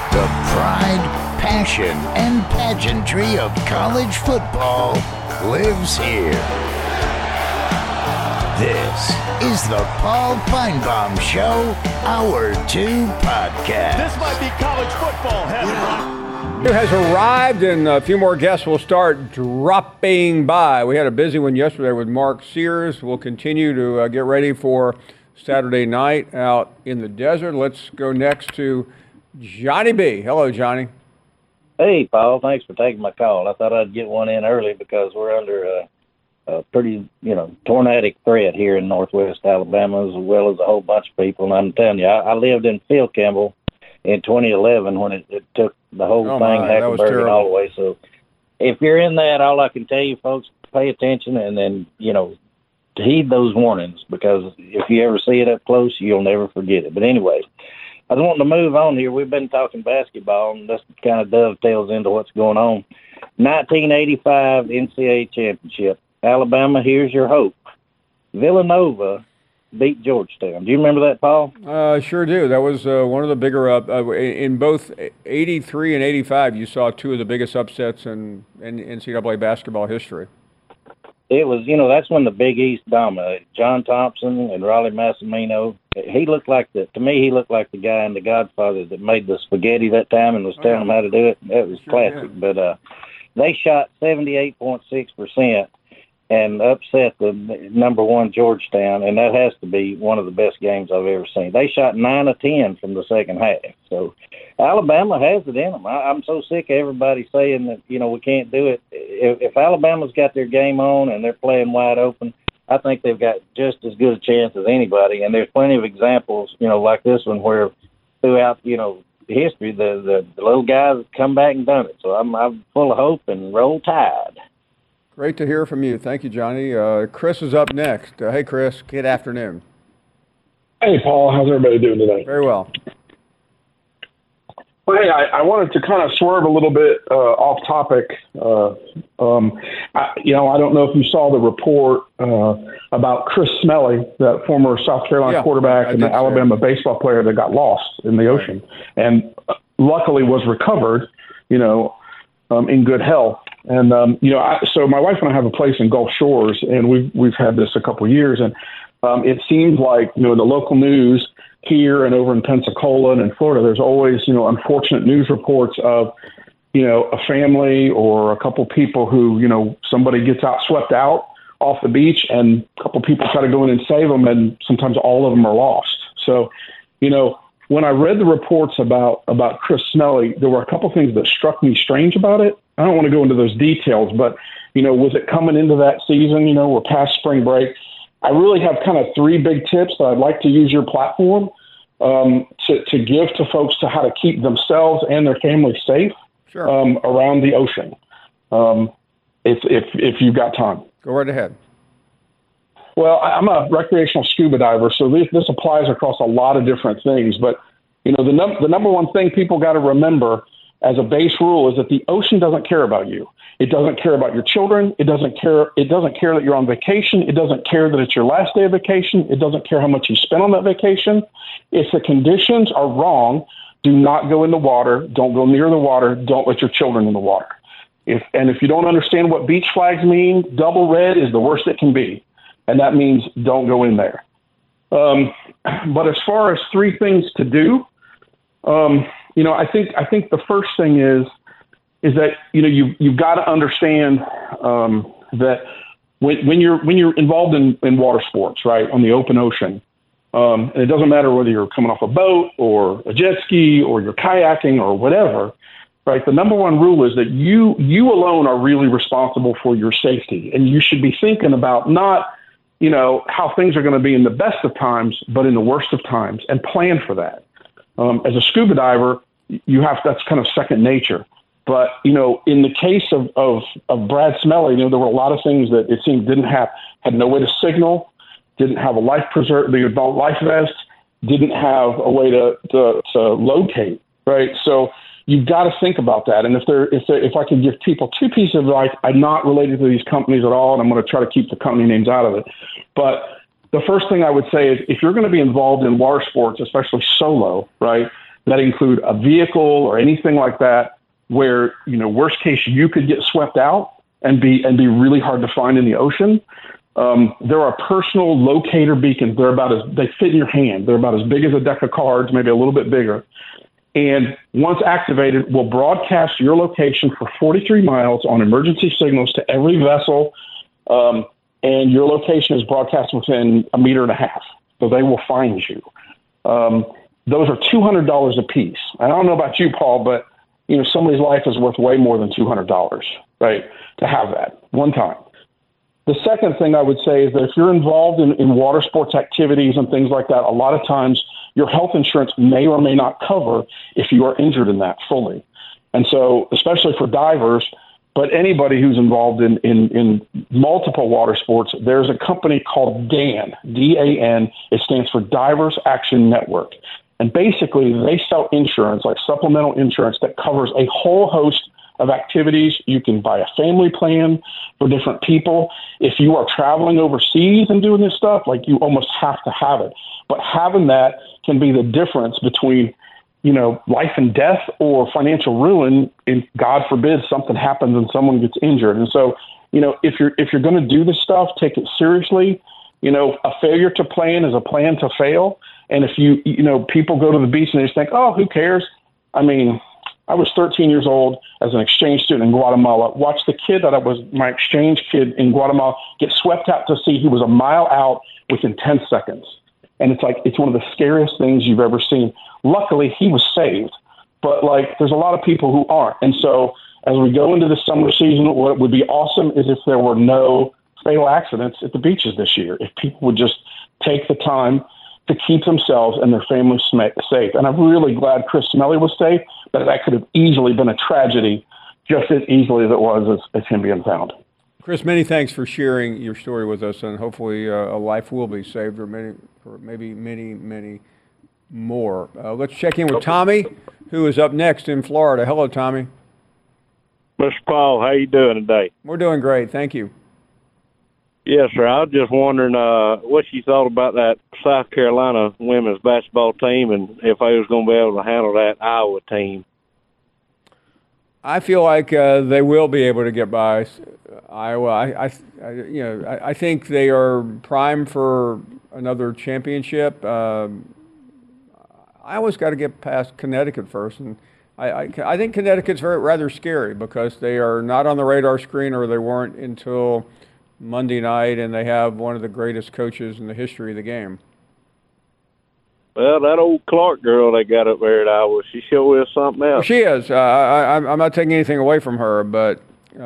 The pride, passion, and pageantry of college football lives here. This is the Paul Finebaum Show, Hour 2 podcast. This might be college football heaven. It has arrived, and a few more guests will start dropping by. We had a busy one yesterday with Mark Sears. We'll continue to get ready for Saturday night out in the desert. Let's go next to Johnny B. Hello, Johnny. Hey, Paul. Thanks for taking my call. I thought I'd get one in early because we're under a pretty, tornadic threat here in northwest Alabama, as well as a whole bunch of people. And I'm telling you, I lived in Phil Kimball in 2011 when it took the whole thing, Hackleburg and all the way. So if you're in that, all I can tell you, folks, pay attention and then, heed those warnings, because if you ever see it up close, you'll never forget it. But anyway, I was wanting to move on here. We've been talking basketball, and this kind of dovetails into what's going on. 1985 NCAA championship. Alabama, here's your hope. Villanova beat Georgetown. Do you remember that, Paul? Sure do. That was one of the bigger in both 83 and 85. You saw two of the biggest upsets in NCAA basketball history. It was, that's when the Big East dominated. John Thompson and Raleigh Massimino. He looked like the guy in The Godfather that made the spaghetti that time and was telling them how to do it. That was classic. Yeah. But they shot 78.6% and upset the number one Georgetown, and that has to be one of the best games I've ever seen. They shot 9 of 10 from the second half. So Alabama has it in them. I'm so sick of everybody saying that, we can't do it. If Alabama's got their game on and they're playing wide open, I think they've got just as good a chance as anybody. And there's plenty of examples, like this one, where throughout, history, the little guys have come back and done it. So I'm full of hope and roll tide. Great to hear from you. Thank you, Johnny. Chris is up next. Hey, Chris. Good afternoon. Hey, Paul. How's everybody doing today? Very well. Well, hey, I wanted to kind of swerve a little bit off topic. I don't know if you saw the report about Chris Smelley, that former South Carolina quarterback and the Alabama baseball player that got lost in the ocean, and luckily was recovered, in good health. And, so my wife and I have a place in Gulf Shores, and we've had this a couple of years. And it seems like, in the local news here and over in Pensacola and in Florida, there's always, unfortunate news reports of, a family or a couple people who, somebody gets swept out off the beach and a couple people try to go in and save them, and sometimes all of them are lost. So, when I read the reports about Chris Smelley, there were a couple things that struck me strange about it. I don't want to go into those details, but, with it coming into that season, we're past spring break, I really have kind of 3 big tips that I'd like to use your platform to give to folks to how to keep themselves and their families safe around the ocean, if you've got time. Go right ahead. Well, I'm a recreational scuba diver, so this applies across a lot of different things. But, the number one thing people got to remember as a base rule is that the ocean doesn't care about you. It doesn't care about your children. It doesn't care that you're on vacation. It doesn't care that it's your last day of vacation. It doesn't care how much you spent on that vacation. If the conditions are wrong, do not go in the water. Don't go near the water. Don't let your children in the water. If you don't understand what beach flags mean, double red is the worst it can be. And that means don't go in there. But as far as 3 things to do, I think the first thing is that, you've got to understand that when you're involved in water sports, right, on the open ocean, and it doesn't matter whether you're coming off a boat or a jet ski or you're kayaking or whatever, right, the number one rule is that you alone are really responsible for your safety. And you should be thinking about not, how things are going to be in the best of times, but in the worst of times, and plan for that. As a scuba diver, that's kind of second nature. But, in the case of Brad Smelley, there were a lot of things that it seemed had no way to signal, didn't have a life vest, didn't have a way to locate, right? So you've got to think about that. And if I could give people 2 pieces of advice, I'm not related to these companies at all, and I'm going to try to keep the company names out of it. But the first thing I would say is if you're going to be involved in water sports, especially solo, right, that include a vehicle or anything like that where, worst case, you could get swept out and be really hard to find in the ocean. There are personal locator beacons. They fit in your hand. They're about as big as a deck of cards, maybe a little bit bigger. And once activated, will broadcast your location for 43 miles on emergency signals to every vessel, and your location is broadcast within 1.5 meters. So they will find you. Those are $200 a piece. I don't know about you, Paul, but somebody's life is worth way more than $200, right? To have that one time. The second thing I would say is that if you're involved in water sports activities and things like that, a lot of times your health insurance may or may not cover if you are injured in that fully. And so, especially for divers, but anybody who's involved in multiple water sports, there's a company called DAN, D-A-N. It stands for Divers Action Network. And basically, they sell insurance, like supplemental insurance, that covers a whole host of activities. You can buy a family plan for different people. If you are traveling overseas and doing this stuff, like, you almost have to have it. But having that can be the difference between, life and death or financial ruin. And God forbid something happens and someone gets injured. And so, if you're going to do this stuff, take it seriously. A failure to plan is a plan to fail. And if people go to the beach and they just think, oh, who cares? I mean, I was 13 years old as an exchange student in Guatemala. Watched the kid that was my exchange kid in Guatemala get swept out to sea. He was a mile out within 10 seconds. And it's one of the scariest things you've ever seen. Luckily, he was saved. But, there's a lot of people who aren't. And so as we go into the summer season, what would be awesome is if there were no fatal accidents at the beaches this year. If people would just take the time to keep themselves and their families safe. And I'm really glad Chris Smelly was safe, but that could have easily been a tragedy just as easily as it was as him being found. Chris, many thanks for sharing your story with us, and hopefully a life will be saved, or maybe many more. Let's check in with Tommy, who is up next in Florida. Hello, Tommy. Mr. Paul, how you doing today? We're doing great, thank you. Yes, sir. I was just wondering what you thought about that South Carolina women's basketball team, and if they was going to be able to handle that Iowa team. I feel like they will be able to get by Iowa. I think they are primed for another championship. Iowa's got to get past Connecticut first, and I think Connecticut's rather scary because they are not on the radar screen, or they weren't until Monday night, and they have one of the greatest coaches in the history of the game. Well, that old Clark girl they got up there at Iowa, she sure is something else. She is. I'm not taking anything away from her, but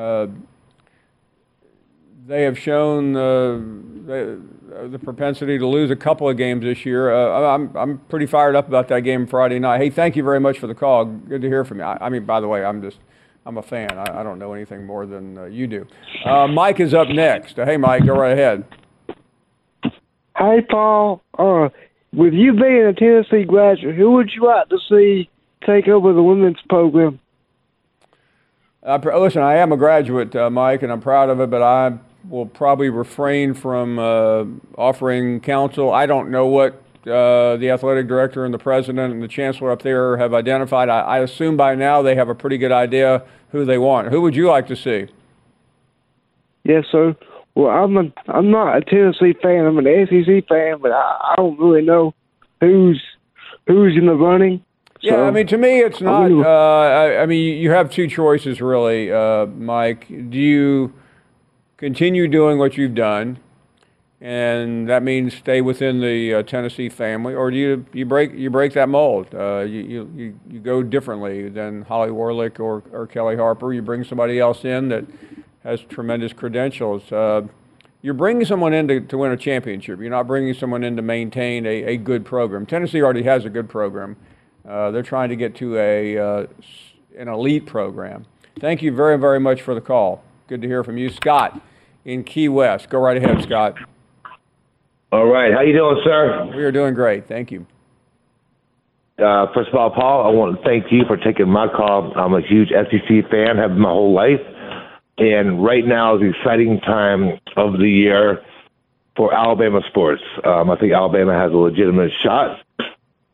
they have shown the propensity to lose a couple of games this year. I'm pretty fired up about that game Friday night. Hey, thank you very much for the call. Good to hear from you. I mean, by the way, I'm a fan. I don't know anything more than you do. Mike is up next. Hey, Mike, go right ahead. Hey, Paul. With you being a Tennessee graduate, who would you like to see take over the women's program? Listen, I am a graduate, Mike, and I'm proud of it, but I will probably refrain from offering counsel. I don't know what the athletic director and the president and the chancellor up there have identified. I assume by now they have a pretty good idea who they want. Who would you like to see? Yes, sir. Well, I'm not a Tennessee fan. I'm an SEC fan, but I don't really know who's in the running. So, yeah, I mean, to me, it's not. I mean, you have two choices, really, Mike. Do you continue doing what you've done, and that means stay within the Tennessee family, or do you break that mold? You go differently than Holly Warlick or Kelly Harper. You bring somebody else in that has tremendous credentials. You're bringing someone in to win a championship. You're not bringing someone in to maintain a good program. Tennessee already has a good program. They're trying to get to an elite program. Thank you very, very much for the call. Good to hear from you. Scott in Key West. Go right ahead, Scott. All right. How you doing, sir? We are doing great. Thank you. First of all, Paul, I want to thank you for taking my call. I'm a huge SEC fan, have been my whole life. And right now is the exciting time of the year for Alabama sports. I think Alabama has a legitimate shot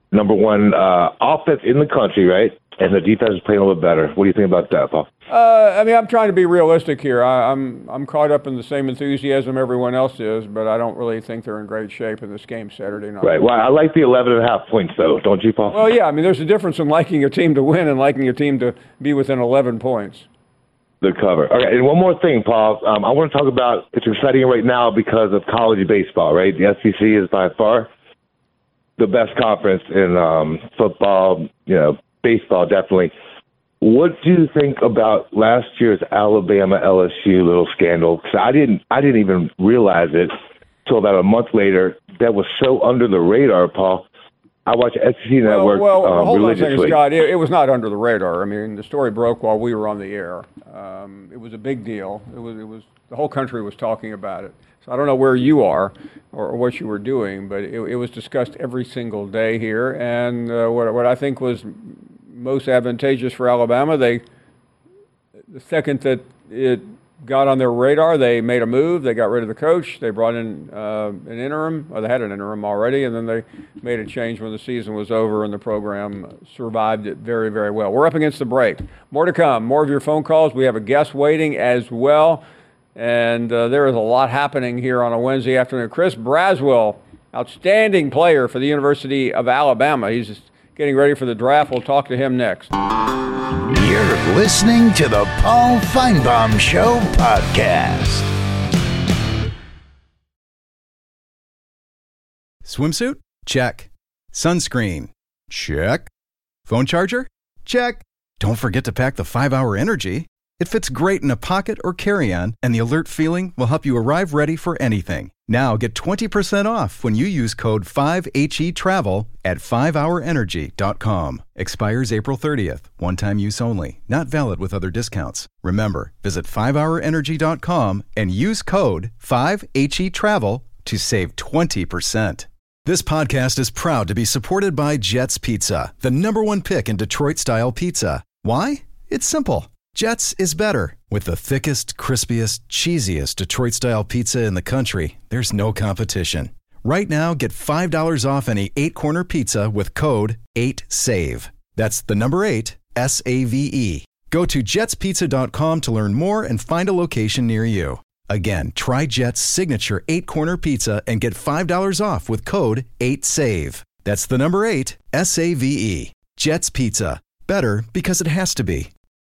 number one offense in the country, right? And the defense is playing a little better. What do you think about that, Paul? I mean, I'm trying to be realistic here. I'm caught up in the same enthusiasm everyone else is, but I don't really think they're in great shape in this game Saturday night. Right. Well, I like the 11.5 points, though, don't you, Paul? Well, yeah. I mean, there's a difference in liking a team to win and liking a team to be within 11 points. The cover. Okay, and one more thing, Paul. I want to talk about, it's exciting right now because of college baseball, right? The SEC is by far the best conference in football, baseball, definitely. What do you think about last year's Alabama LSU little scandal? Because I didn't even realize it till about a month later. That was so under the radar, Paul. I watch SEC Network hold religiously. on a second, Scott. It was not under the radar. I mean, the story broke while we were on the air. It was a big deal. It was the whole country was talking about it. So I don't know where you are or what you were doing, but it was discussed every single day here. And what I think was most advantageous for Alabama, the second that it got on their radar, they made a move. They got rid of the coach. They brought in an interim. Or they had an interim already, and then they made a change when the season was over, and the program survived it very, very well. We're up against the break. More to come. More of your phone calls. We have a guest waiting as well, and there is a lot happening here on a Wednesday afternoon. Chris Braswell, outstanding player for the University of Alabama. He's getting ready for the draft. We'll talk to him next. You're listening to the Paul Feinbaum Show podcast. Swimsuit? Check. Sunscreen? Check. Phone charger? Check. Don't forget to pack the 5-Hour Energy. It fits great in a pocket or carry-on, and the alert feeling will help you arrive ready for anything. Now get 20% off when you use code 5HETRAVEL at 5hourenergy.com. Expires April 30th. One-time use only. Not valid with other discounts. Remember, visit 5hourenergy.com and use code 5HETRAVEL to save 20%. This podcast is proud to be supported by Jets Pizza, the #1 pick in Detroit-style pizza. Why? It's simple. Jets is better. With the thickest, crispiest, cheesiest Detroit-style pizza in the country, there's no competition. Right now, get $5 off any 8-corner pizza with code 8SAVE. That's the number 8, SAVE. Go to jetspizza.com to learn more and find a location near you. Again, try Jet's signature 8-corner pizza and get $5 off with code 8SAVE. That's the number 8, SAVE. Jet's Pizza. Better because it has to be.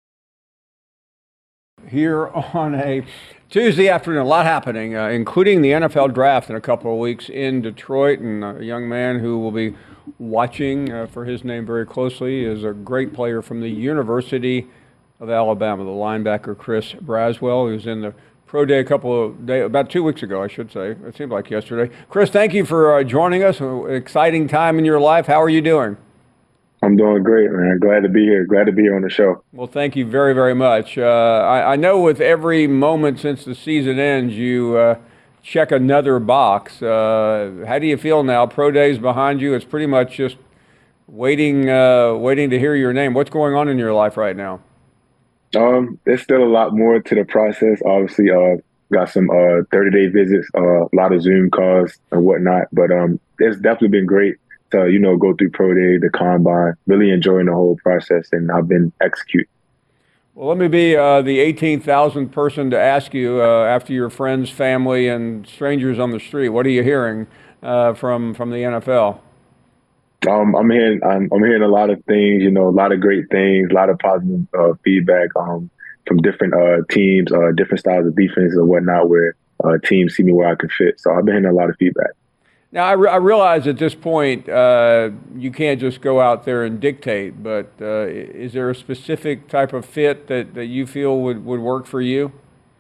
Here on a Tuesday afternoon, a lot happening, including the NFL draft in a couple of weeks in Detroit. And a young man who will be watching for his name very closely is a great player from the University of Alabama, the linebacker Chris Braswell, who's in the pro day about 2 weeks ago, I should say. It seemed like yesterday. Chris, thank you for joining us. An exciting time in your life. How are you doing? I'm doing great, man. Glad to be here. Glad to be here on the show. Well, thank you very, very much. I know with every moment since the season ends, you check another box. How do you feel now? Pro Day's behind you. It's pretty much just waiting to hear your name. What's going on in your life right now? There's still a lot more to the process. Obviously, got some 30-day visits, a lot of Zoom calls and whatnot. But it's definitely been great to, go through Pro Day, the Combine, really enjoying the whole process, and I've been executing. Well, let me be the 18,000th person to ask you, after your friends, family, and strangers on the street, what are you hearing from the NFL? I'm hearing a lot of things, a lot of great things, a lot of positive feedback from different teams, different styles of defense and whatnot, where teams see me where I can fit. So I've been hearing a lot of feedback. Now, I realize at this point you can't just go out there and dictate, but is there a specific type of fit that you feel would work for you?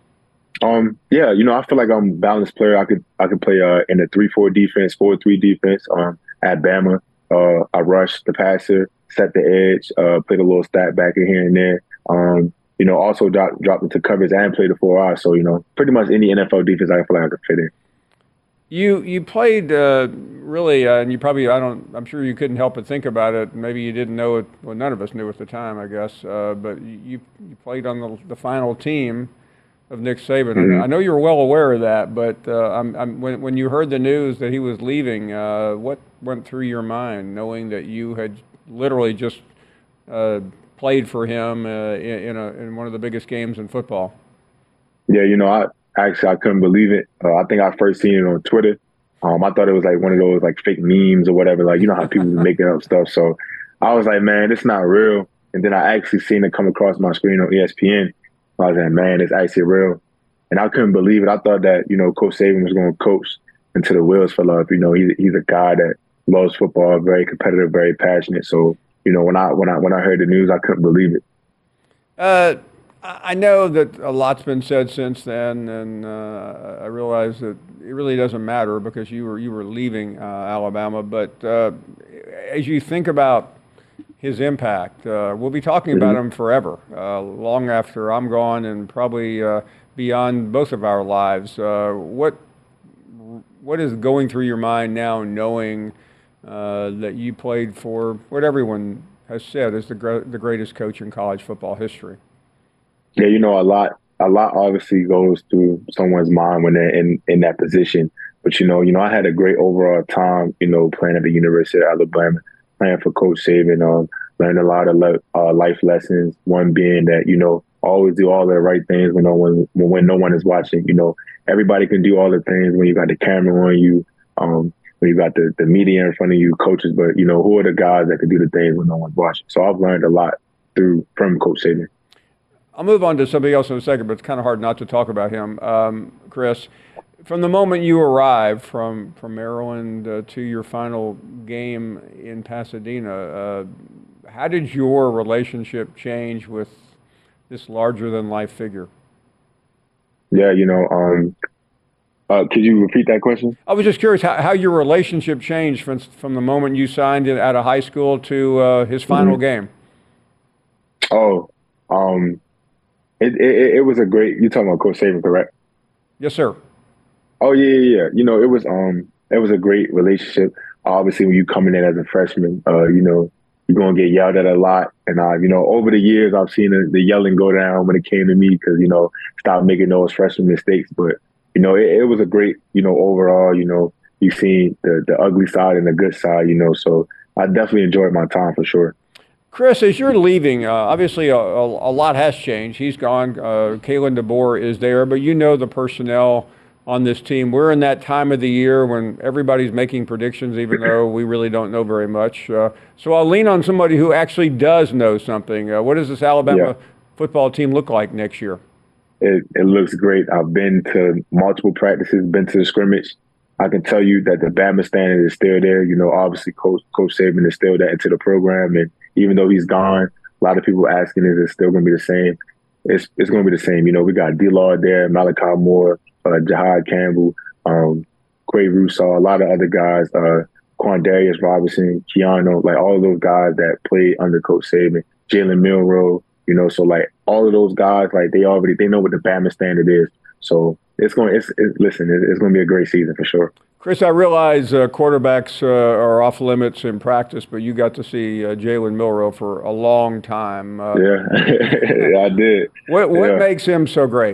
Yeah, I feel like I'm a balanced player. I could play in a 3-4 defense, 4-3 defense at Bama. I rush the passer, set the edge, played a little stat back in here and there. Also dropped into coverage and played the 4R. So, pretty much any NFL defense I feel like I could fit in. You played really, and you probably, I'm sure you couldn't help but think about it. Maybe you didn't know it. Well, none of us knew at the time, I guess. But you played on the final team of Nick Saban. Mm-hmm. I know you're well aware of that, but when you heard the news that he was leaving, what went through your mind, knowing that you had literally just played for him in one of the biggest games in football? Yeah, I couldn't believe it. I think I first seen it on Twitter. I thought it was like one of those like fake memes or whatever. Like, you know how people making up stuff. So I was like, man, it's not real. And then I actually seen it come across my screen on ESPN. I was like, man, it's actually real. And I couldn't believe it. I thought that, Coach Saban was going to coach until the wheels fell off. He's a guy that loves football, very competitive, very passionate. So, when I heard the news, I couldn't believe it. I know that a lot's been said since then, and I realize that it really doesn't matter because you were leaving Alabama. But as you think about his impact, we'll be talking about him forever, long after I'm gone, and probably beyond both of our lives. What is going through your mind now, knowing that you played for what everyone has said is the greatest coach in college football history? Yeah, a lot obviously goes through someone's mind when they're in that position. But, I had a great overall time, playing at the University of Alabama, playing for Coach Saban, learned a lot of life lessons. One being that, always do all the right things when no one is watching. Everybody can do all the things when you got the camera on you, when you got the media in front of you, coaches. But, who are the guys that can do the things when no one's watching? So I've learned a lot from Coach Saban. I'll move on to somebody else in a second, but it's kind of hard not to talk about him. Chris, from the moment you arrived from Maryland to your final game in Pasadena, how did your relationship change with this larger-than-life figure? Yeah, could you repeat that question? I was just curious how your relationship changed from the moment you signed it out of high school to his final game. It was a great. You're talking about Coach Saban, correct? Yes, sir. Oh yeah. It was a great relationship. Obviously, when you coming in as a freshman, you're gonna get yelled at a lot, and over the years, I've seen the yelling go down when it came to me because stop making those freshman mistakes. But it was a great, overall. You've seen the ugly side and the good side. So I definitely enjoyed my time for sure. Chris, as you're leaving, obviously a lot has changed. He's gone. Kalen DeBoer is there, but the personnel on this team. We're in that time of the year when everybody's making predictions, even though we really don't know very much. So I'll lean on somebody who actually does know something. What does this Alabama football team look like next year? It looks great. I've been to multiple practices, been to the scrimmage. I can tell you that the Bama standard is still there. Obviously Coach Saban is still that into the program, and even though he's gone, a lot of people asking, is it still going to be the same? It's going to be the same. We got D-Lard there, Malachi Moore, Jahad Campbell, Quay Russaw, a lot of other guys, Quandarius Robinson, Keanu, like all of those guys that played under Coach Saban, Jalen Milroe, so like all of those guys, like they know what the Bama standard is. So it's going to be a great season for sure. Chris, I realize quarterbacks are off limits in practice, but you got to see Jalen Milroe for a long time. Yeah, I did. What makes him so great?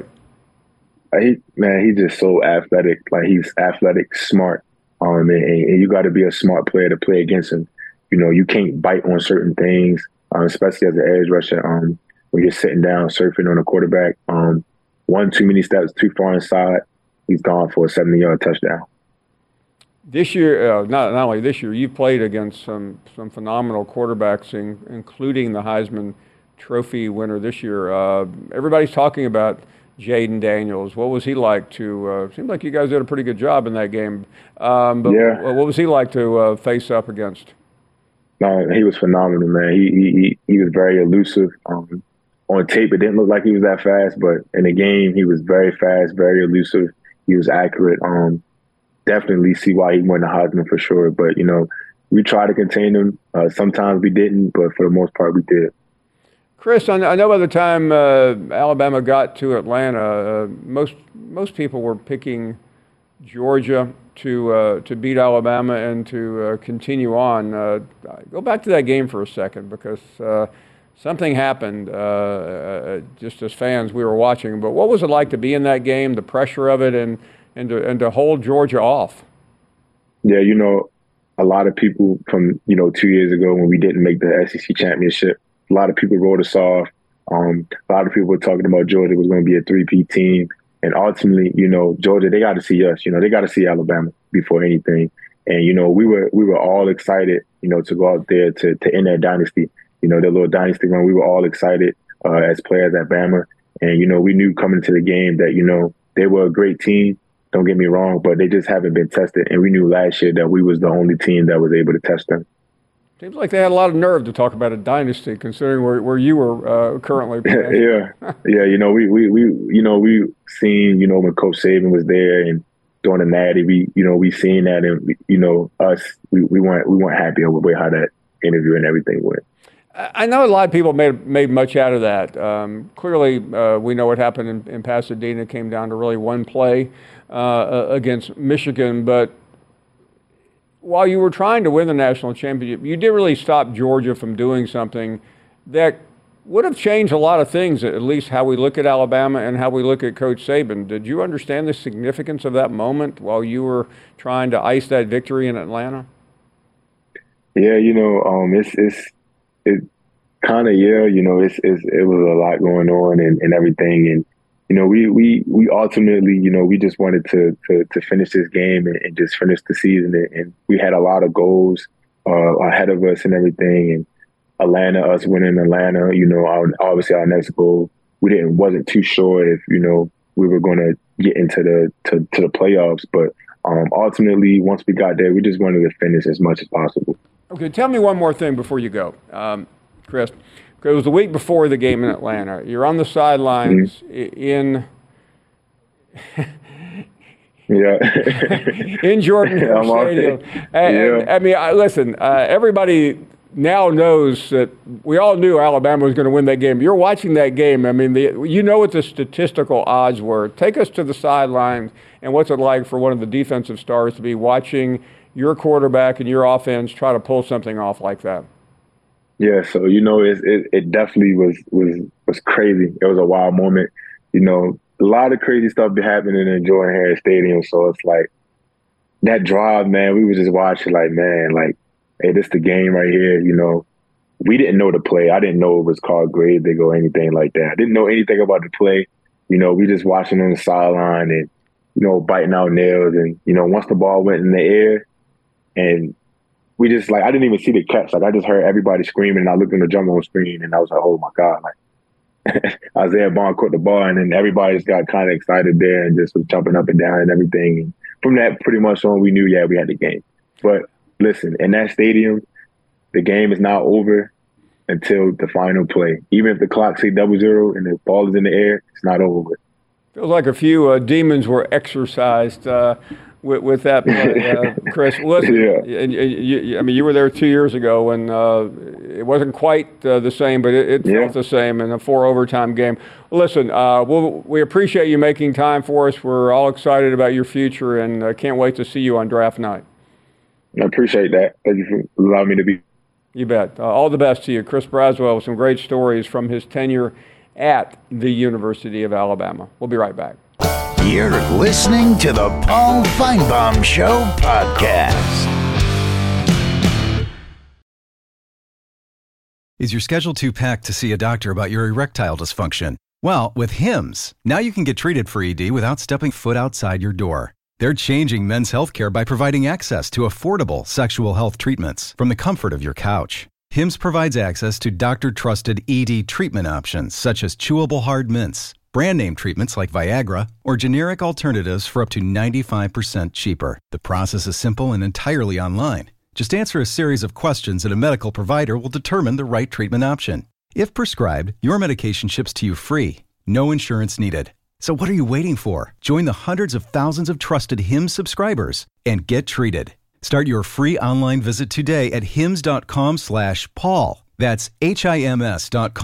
He's just so athletic. Like he's athletic, smart, and you got to be a smart player to play against him. You can't bite on certain things, especially as an edge rusher. When you're sitting down surfing on a quarterback, one too many steps too far inside, he's gone for a 70-yard touchdown. This year, not only this year, you've played against some phenomenal quarterbacks, including the Heisman Trophy winner this year. Everybody's talking about Jayden Daniels. What was he like to seemed like you guys did a pretty good job in that game. What was he like to face up against? No, he was phenomenal, man. He was very elusive. On tape, it didn't look like he was that fast, but in the game, he was very fast, very elusive. He was accurate. Definitely see why he won the Heisman for sure. But, we tried to contain him. Sometimes we didn't, but for the most part, we did. Chris, I know by the time Alabama got to Atlanta, most people were picking Georgia to beat Alabama and to continue on. Go back to that game for a second, because something happened just as fans we were watching. But what was it like to be in that game, the pressure of it, and to hold Georgia off? Yeah, a lot of people from, 2 years ago when we didn't make the SEC championship, a lot of people wrote us off. A lot of people were talking about Georgia was going to be a 3-peat team. And ultimately, Georgia, they got to see us. They got to see Alabama before anything. And, we were all excited, to go out there to end that dynasty, their little dynasty run. We were all excited as players at Bama. And, we knew coming to the game that, they were a great team. Don't get me wrong, but they just haven't been tested. And we knew last year that we was the only team that was able to test them. Seems like they had a lot of nerve to talk about a dynasty, considering where you were currently playing. Yeah. We seen, when Coach Saban was there and during the Natty, we seen that, and we weren't happy with how that interview and everything went. I know a lot of people made much out of that. Clearly, we know what happened in Pasadena. It came down to really one play against Michigan. But while you were trying to win the national championship, you did really stop Georgia from doing something that would have changed a lot of things, at least how we look at Alabama and how we look at Coach Saban. Did you understand the significance of that moment while you were trying to ice that victory in Atlanta? Yeah, it kind of, it was a lot going on and everything. And, we ultimately, we just wanted to finish this game and just finish the season. And we had a lot of goals ahead of us and everything. And us winning Atlanta, obviously our next goal, wasn't too sure if, we were going to get into the playoffs. But ultimately, once we got there, we just wanted to finish as much as possible. Okay, tell me one more thing before you go, Chris. It was the week before the game in Atlanta. You're on the sidelines in in Jordan Stadium. Listen, everybody now knows that we all knew Alabama was going to win that game. You're watching that game. I mean, what the statistical odds were. Take us to the sidelines, and what's it like for one of the defensive stars to be watching your quarterback and your offense try to pull something off like that? Yeah, so it definitely was crazy. It was a wild moment. A lot of crazy stuff be happening in Jordan Hare Stadium. So it's like that drive, man. We were just watching, hey, this the game right here. We didn't know the play. I didn't know it was called grave digger or anything like that. I didn't know anything about the play. We just watching on the sideline and biting our nails. And once the ball went in the air, and we just I didn't even see the catch. I just heard everybody screaming, and I looked on the jumbotron screen, and I was like, oh my God, Isaiah Bond caught the ball, and then everybody just got kind of excited there and just was jumping up and down and everything. And from that pretty much on, we knew, we had the game. But listen, in that stadium, the game is not over until the final play. Even if the clock say 0-0 and the ball is in the air, it's not over with. Feels like a few demons were exorcised with that play, Chris. Listen, you were there 2 years ago, and it wasn't quite the same, but it felt the same in a 4 overtime game. Listen, we appreciate you making time for us. We're all excited about your future, and can't wait to see you on draft night. I appreciate that. Thank you for allowing me to be. You bet. All the best to you. Chris Braswell with some great stories from his tenure at the University of Alabama. We'll be right back. You're listening to the Paul Finebaum Show podcast. Is your schedule too packed to see a doctor about your erectile dysfunction? Well, with Hims, now you can get treated for ED without stepping foot outside your door. They're changing men's healthcare by providing access to affordable sexual health treatments from the comfort of your couch. Hims provides access to doctor-trusted ED treatment options such as chewable hard mints, brand name treatments like Viagra, or generic alternatives for up to 95% cheaper. The process is simple and entirely online. Just answer a series of questions and a medical provider will determine the right treatment option. If prescribed, your medication ships to you free. No insurance needed. So what are you waiting for? Join the hundreds of thousands of trusted Hims subscribers and get treated. Start your free online visit today at hims.com/Paul. That's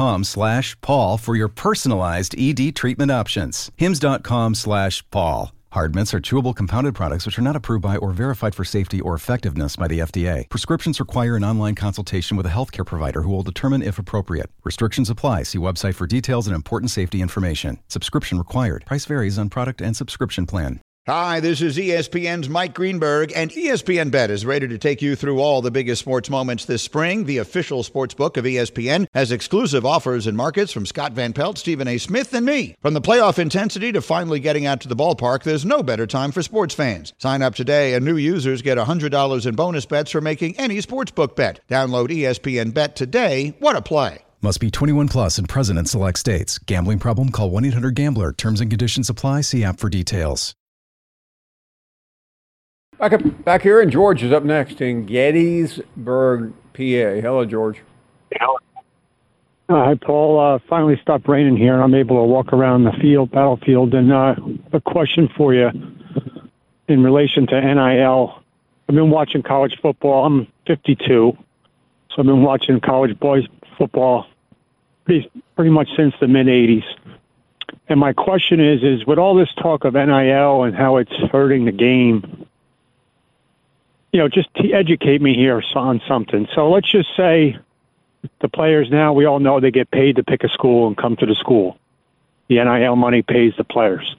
HIMS.com/Paul for your personalized ED treatment options. hims.com/Paul. Hard mints are chewable compounded products which are not approved by or verified for safety or effectiveness by the FDA. Prescriptions require an online consultation with a healthcare provider who will determine if appropriate. Restrictions apply. See website for details and important safety information. Subscription required. Price varies on product and subscription plan. Hi, this is ESPN's Mike Greenberg, and ESPN Bet is ready to take you through all the biggest sports moments this spring. The official sports book of ESPN has exclusive offers and markets from Scott Van Pelt, Stephen A. Smith, and me. From the playoff intensity to finally getting out to the ballpark, there's no better time for sports fans. Sign up today, and new users get $100 in bonus bets for making any sportsbook bet. Download ESPN Bet today. What a play. Must be 21 plus and present in select states. Gambling problem? Call 1-800-GAMBLER. Terms and conditions apply. See app for details. Back here, and George is up next in Gettysburg, PA. Hello, George. Hi, Paul. Finally stopped raining here, and I'm able to walk around the battlefield. And a question for you in relation to NIL. I've been watching college football. I'm 52, so I've been watching college boys football pretty much since the mid-'80s. And my question is with all this talk of NIL and how it's hurting the game, just to educate me here on something. So let's just say the players now, we all know they get paid to pick a school and come to the school. The NIL money pays the players.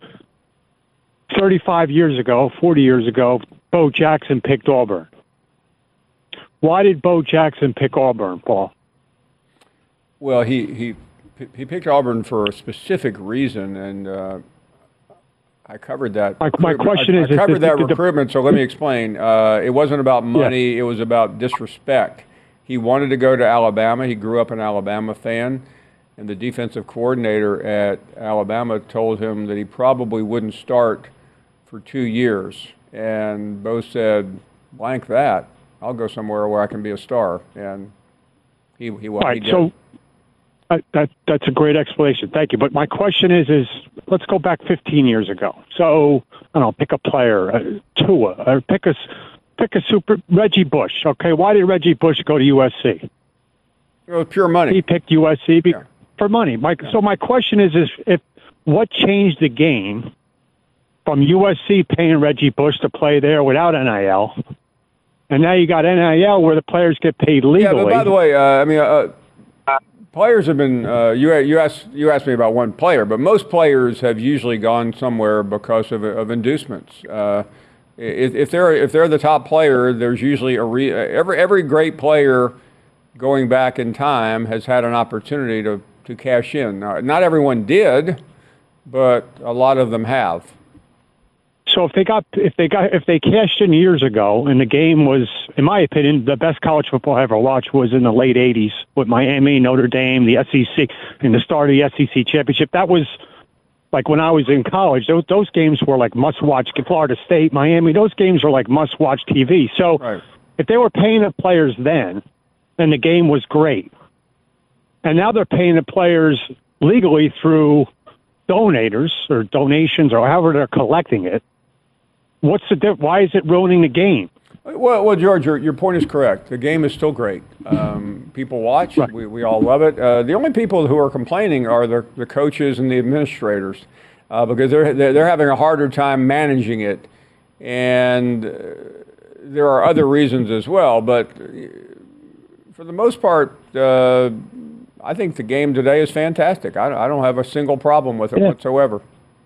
35 years ago, 40 years ago, Bo Jackson picked Auburn. Why did Bo Jackson pick Auburn, Paul? Well, he picked Auburn for a specific reason, and I covered that. My question is, I covered that recruitment, so let me explain. It wasn't about money. Yes. It was about disrespect. He wanted to go to Alabama. He grew up an Alabama fan, and the defensive coordinator at Alabama told him that he probably wouldn't start for 2 years. And Bo said, blank that. I'll go somewhere where I can be a star. And he did. So that's a great explanation. Thank you. But my question is let's go back 15 years ago. So, I don't know, pick a player, Tua, or pick a Reggie Bush. Okay, why did Reggie Bush go to USC? It was pure money. He picked USC for money. So my question is if what changed the game from USC paying Reggie Bush to play there without NIL, and now you got NIL where the players get paid legally? Yeah, but by the way, players have been. You asked me about one player, but most players have usually gone somewhere because of inducements. If they're the top player, there's usually every great player going back in time has had an opportunity to cash in. Now, not everyone did, but a lot of them have. So if they cashed in years ago, and the game was, in my opinion, the best college football I ever watched was in the late '80s with Miami, Notre Dame, the SEC, and the start of the SEC championship. That was like when I was in college. Those games were like must-watch. Florida State, Miami, those games were like must-watch TV. So if they were paying the players then the game was great, and now they're paying the players legally through donators or donations or however they're collecting it. What's the difference? Why is it ruining the game? Well, George, your point is correct. The game is still great. People watch. Right. We all love it. The only people who are complaining are the coaches and the administrators because they're having a harder time managing it, and there are other reasons as well. But for the most part, I think the game today is fantastic. I don't have a single problem with it whatsoever.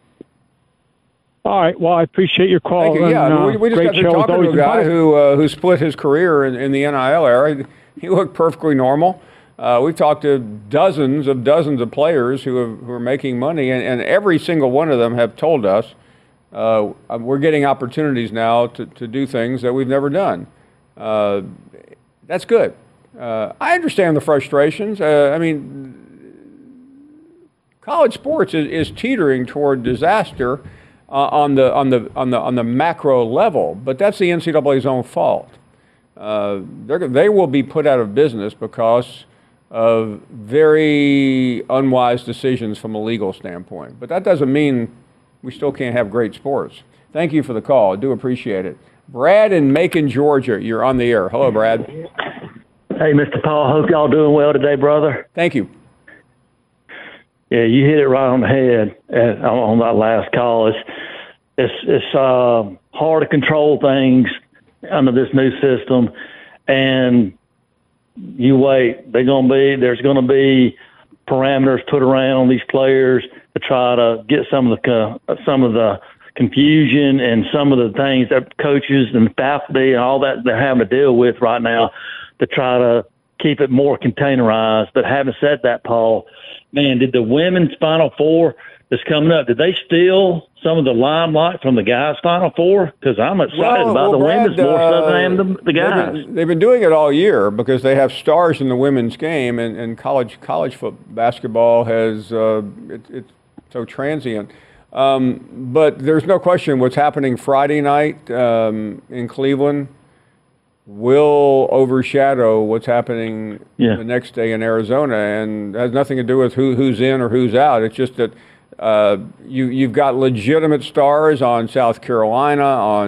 All right. Well, I appreciate your call. Thank you. Yeah, we just got through talking to a guy who split his career in the NIL era. He looked perfectly normal. We've talked to dozens of players who are making money, and every single one of them have told us we're getting opportunities now to do things that we've never done. That's good. I understand the frustrations. I mean, college sports is teetering toward disaster on the macro level, but that's the NCAA's own fault. They will be put out of business because of very unwise decisions from a legal standpoint. But that doesn't mean we still can't have great sports. Thank you for the call. I do appreciate it. Brad in Macon, Georgia, you're on the air. Hello, Brad. Hey, Mr. Paul. Hope y'all doing well today, brother. Thank you. Yeah, you hit it right on the head on that last call. it's hard to control things under this new system, and you wait. There's going to be parameters put around these players to try to get some of the confusion and some of the things that coaches and faculty and all that they're having to deal with right now to try to keep it more containerized. But having said that, Paul, man, did the women's Final Four that's coming up, did they steal some of the limelight from the guys' Final Four? Because I'm excited about the Brad, women's more so than I am the guys. They've been doing it all year because they have stars in the women's game, and college basketball has it's so transient. But there's no question what's happening Friday night in Cleveland will overshadow what's happening the next day in Arizona, and it has nothing to do with who's in or who's out. It's just that you've got legitimate stars on South Carolina,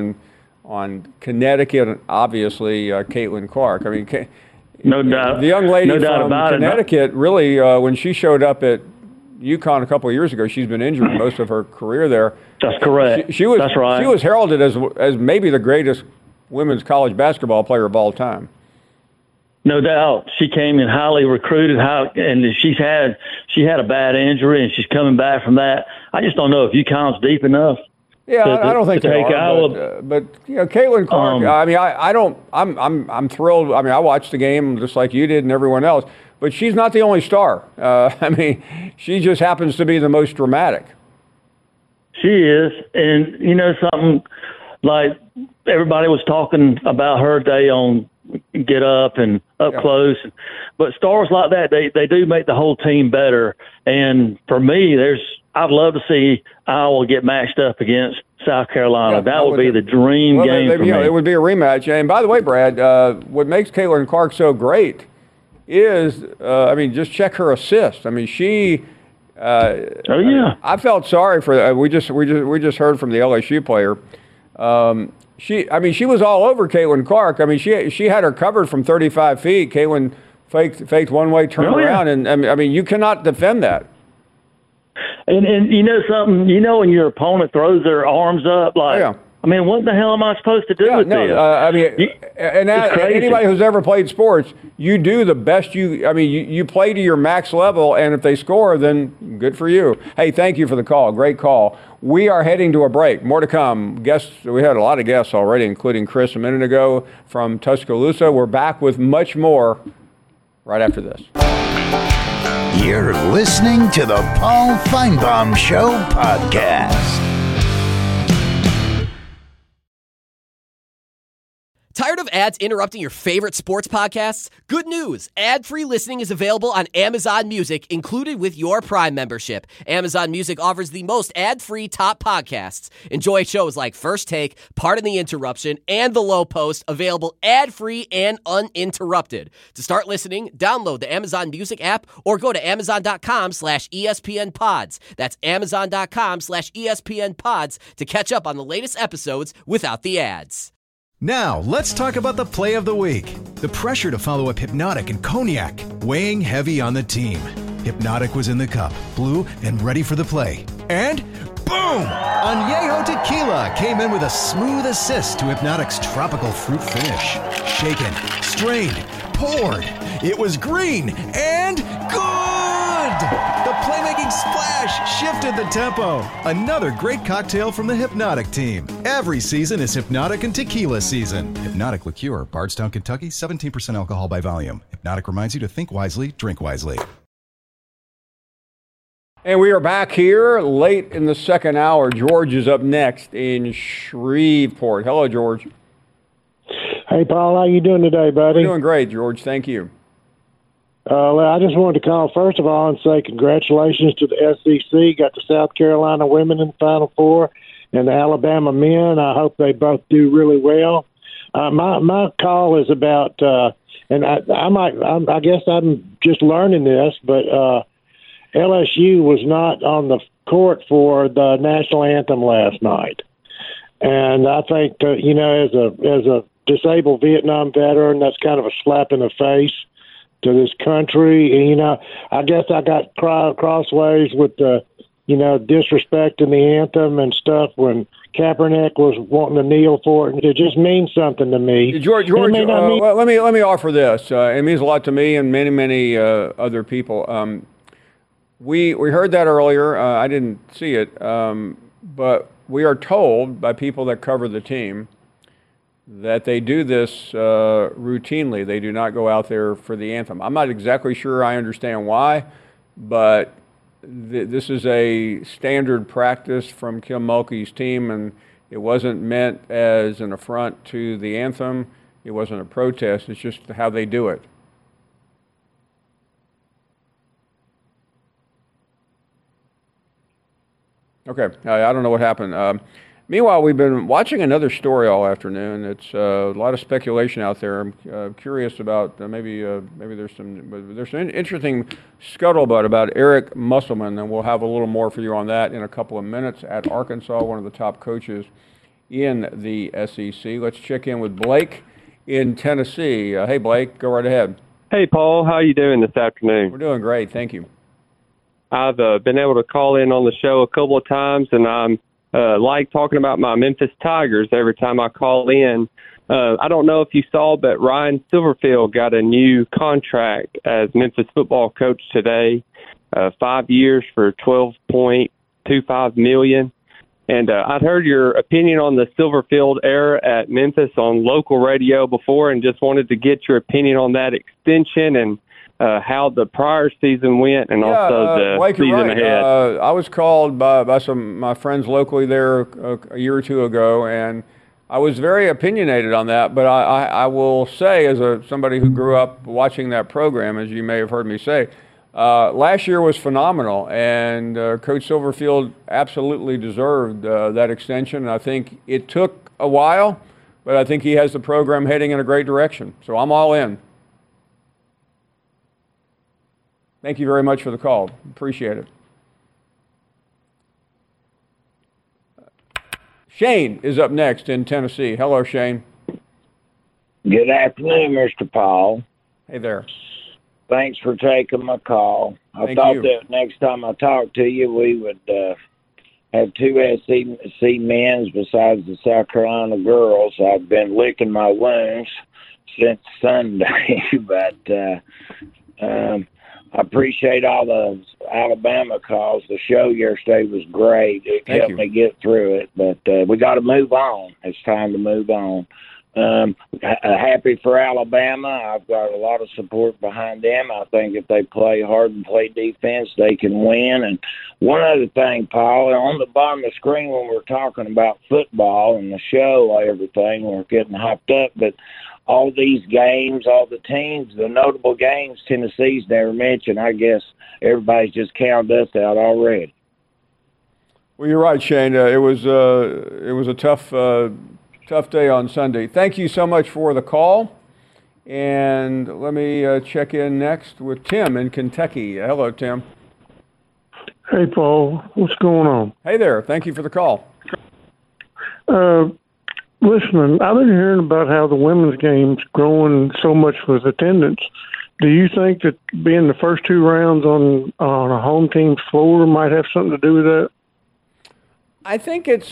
on Connecticut, and obviously Caitlin Clark. I mean, no doubt, the young lady no doubt from about Connecticut really, when she showed up at UConn a couple of years ago, she's been injured most of her career there. That's correct. That's right. She was heralded as maybe the greatest women's college basketball player of all time. No doubt. She came in highly recruited, and she had a bad injury, and she's coming back from that. I just don't know if UConn's deep enough. Yeah, I don't think they are. But you know, Caitlin Clark. I mean, I don't. I'm thrilled. I mean, I watched the game just like you did and everyone else. But she's not the only star. I mean, she just happens to be the most dramatic. She is, and you know something, like everybody was talking about her day on Get Up and Up Close, but stars like that, they do make the whole team better. And for me, I'd love to see Iowa get matched up against South Carolina. That would be the dream game for me. It would be a rematch. And by the way, Brad, what makes Caitlin Clark so great is, I mean, just check her assist. I mean, she. I felt sorry for. We just heard from the LSU player. She was all over Caitlin Clark. I mean, she had her covered from 35 feet. Caitlin faked one-way turnaround, and I mean, you cannot defend that. And you know something, you know, when your opponent throws their arms up, like, I mean, what the hell am I supposed to do with this? I mean, anybody who's ever played sports, you do the best you play to your max level, and if they score, then good for you. Hey, thank you for the call. Great call. We are heading to a break. More to come. We had a lot of guests already, including Chris a minute ago from Tuscaloosa. We're back with much more right after this. You're listening to the Paul Feinbaum Show podcast. Tired of ads interrupting your favorite sports podcasts? Good news! Ad-free listening is available on Amazon Music, included with your Prime membership. Amazon Music offers the most ad-free top podcasts. Enjoy shows like First Take, Pardon the Interruption, and The Low Post, available ad-free and uninterrupted. To start listening, download the Amazon Music app or go to Amazon.com/ESPN Pods. That's Amazon.com/ESPN Pods to catch up on the latest episodes without the ads. Now, let's talk about the play of the week. The pressure to follow up Hypnotic and Cognac, weighing heavy on the team. Hypnotic was in the cup, blue, and ready for the play. And boom! Añejo Tequila came in with a smooth assist to Hypnotic's tropical fruit finish. Shaken, strained, poured. It was green and good! The playmaking splash shifted the tempo. Another great cocktail from the Hypnotic team. Every season is Hypnotic and Tequila season. Hypnotic Liqueur, Bardstown, Kentucky, 17% alcohol by volume. Hypnotic reminds you to think wisely, drink wisely. And we are back here late in the second hour. George is up next in Shreveport. Hello, George. Hey, Paul. How you doing today, buddy? We're doing great, George. Thank you. I just wanted to call, first of all, and say congratulations to the SEC. Got the South Carolina women in the Final Four and the Alabama men. I hope they both do really well. My call is about, and I guess I'm just learning this, but LSU was not on the court for the national anthem last night. And I think, as a disabled Vietnam veteran, that's kind of a slap in the face to this country. And, I guess I got crossways with the, disrespecting the anthem and stuff when Kaepernick was wanting to kneel for it. It just means something to me. George, well, let me offer this. It means a lot to me and many other people. We heard that earlier. I didn't see it, but we are told by people that cover the team that they do this routinely. They do not go out there for the anthem. I'm not exactly sure I understand why, but this is a standard practice from Kim Mulkey's team, and it wasn't meant as an affront to the anthem. It wasn't a protest. It's just how they do it. Okay, I don't know what happened. Meanwhile, we've been watching another story all afternoon. It's a lot of speculation out there. I'm curious about maybe there's some interesting scuttlebutt about Eric Musselman, and we'll have a little more for you on that in a couple of minutes. At Arkansas, one of the top coaches in the SEC. Let's check in with Blake in Tennessee. Hey, Blake, go right ahead. Hey, Paul. How you doing this afternoon? We're doing great, thank you. I've been able to call in on the show a couple of times, and I'm like talking about my Memphis Tigers every time I call in. I don't know if you saw, but Ryan Silverfield got a new contract as Memphis football coach today, 5 years for $12.25 million. And I'd heard your opinion on the Silverfield era at Memphis on local radio before, and just wanted to get your opinion on that extension and how the prior season went, and also the Blake, season right. ahead. I was called by some of my friends locally there a year or two ago, and I was very opinionated on that. But I will say, as somebody who grew up watching that program, as you may have heard me say, last year was phenomenal, and Coach Silverfield absolutely deserved that extension. And I think it took a while, but I think he has the program heading in a great direction. So I'm all in. Thank you very much for the call. Appreciate it. Shane is up next in Tennessee. Hello, Shane. Good afternoon, Mr. Paul. Hey there. Thanks for taking my call. I thought that next time I talked to you, we would have two SEC men's besides the South Carolina girls. I've been licking my wounds since Sunday, but I appreciate all the Alabama calls. The show yesterday was great. It helped me get through it, but we got to move on. It's time to move on. Happy for Alabama. I've got a lot of support behind them. I think if they play hard and play defense, they can win. And one other thing, Paul, on the bottom of the screen when we're talking about football and the show, everything, we're getting hyped up, but all these games, all the teams, the notable games, Tennessee's never mentioned. I guess everybody's just counted us out already. Well, you're right, Shane. It was a tough day on Sunday. Thank you so much for the call. And let me check in next with Tim in Kentucky. Hello, Tim. Hey, Paul. What's going on? Hey there. Thank you for the call. Listen, I've been hearing about how the women's game's growing so much with attendance. Do you think that being the first two rounds on a home team's floor might have something to do with that? I think it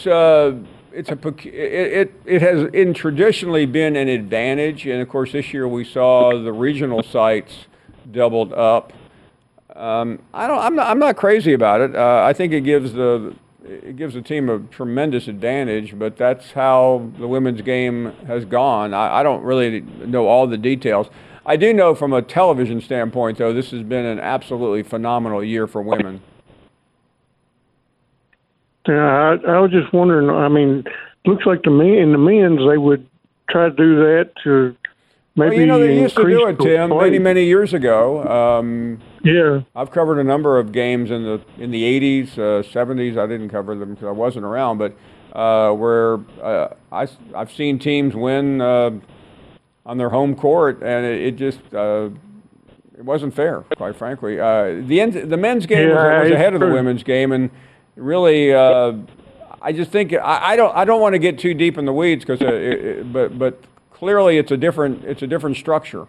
has traditionally been an advantage, and of course this year we saw the regional sites doubled up. I'm not crazy about it. I think it gives the team a tremendous advantage, but that's how the women's game has gone. I don't really know all the details. I do know from a television standpoint, though, this has been an absolutely phenomenal year for women. Yeah, I was just wondering. I mean, looks like in the men's they would try to do that to maybe they used to do it, Tim, many years ago. Yeah, I've covered a number of games in the 80s, 70s. I didn't cover them because I wasn't around, but where I've seen teams win on their home court, and it just it wasn't fair, quite frankly. The men's game was ahead of the women's game, and really, I just think I don't want to get too deep in the weeds because, but clearly it's a different structure.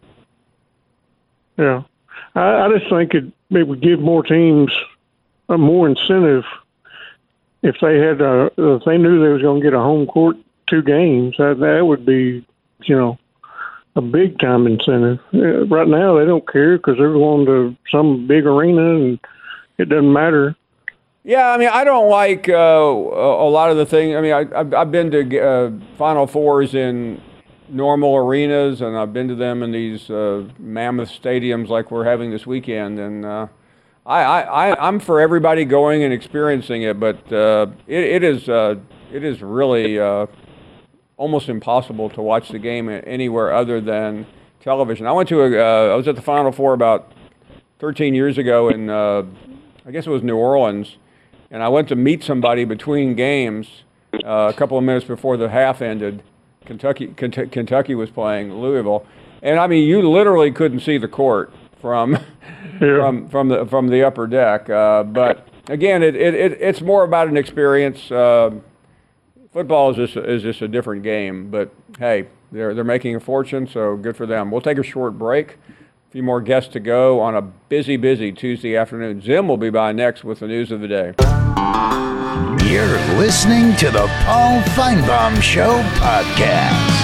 Yeah, I just think it would give more teams more incentive if they had, if they knew they was going to get a home court 2 games, that would be, a big time incentive. Right now, they don't care because they're going to some big arena and it doesn't matter. Yeah, I mean, I don't like a lot of the things. I mean, I've been to Final Fours in normal arenas, and I've been to them in these mammoth stadiums like we're having this weekend. And I'm for everybody going and experiencing it, but it is really almost impossible to watch the game anywhere other than television. I went to I was at the Final Four about 13 years ago in I guess it was New Orleans, and I went to meet somebody between games a couple of minutes before the half ended. Kentucky was playing Louisville, and I mean you literally couldn't see the court from the upper deck. But again, it's more about an experience. Football is just a different game, but hey, they're making a fortune, so good for them. We'll take a short break. A few more guests to go on a busy Tuesday afternoon. Zim will be by next with the news of the day. You're listening to the Paul Feinbaum Show podcast.